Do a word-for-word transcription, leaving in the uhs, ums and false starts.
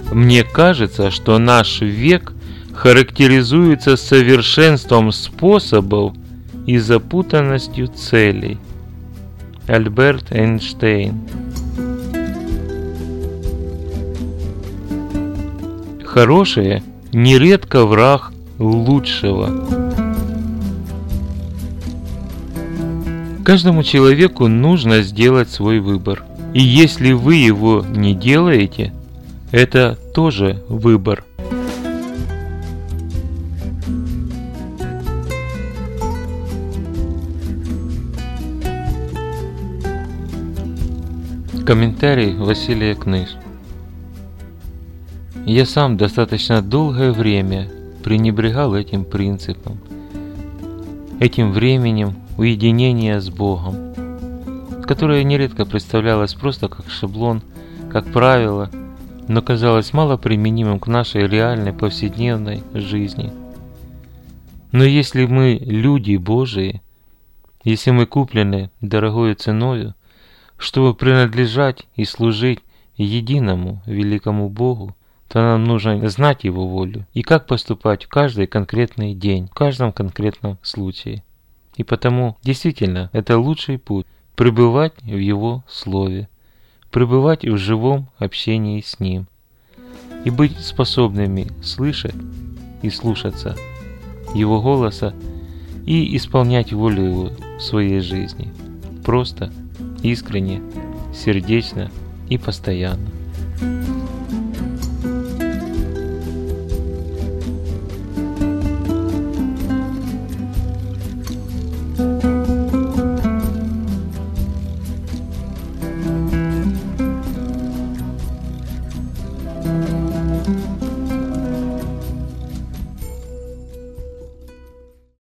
Мне кажется, что наш век характеризуется совершенством способов и запутанностью целей. Альберт Эйнштейн. Хорошее нередко враг лучшего. Каждому человеку нужно сделать свой выбор. И если вы его не делаете, это тоже выбор. Комментарий Василия Кныс. Я сам достаточно долгое время пренебрегал этим принципом, этим временем уединения с Богом, которое нередко представлялось просто как шаблон, как правило, но казалось малоприменимым к нашей реальной повседневной жизни. Но если мы люди Божии, если мы куплены дорогою ценою, чтобы принадлежать и служить единому великому Богу, то нам нужно знать Его волю и как поступать в каждый конкретный день, в каждом конкретном случае. И потому, действительно, это лучший путь – пребывать в Его Слове, пребывать в живом общении с Ним и быть способными слышать и слушаться Его голоса и исполнять волю Его в своей жизни. Просто, искренне, сердечно и постоянно.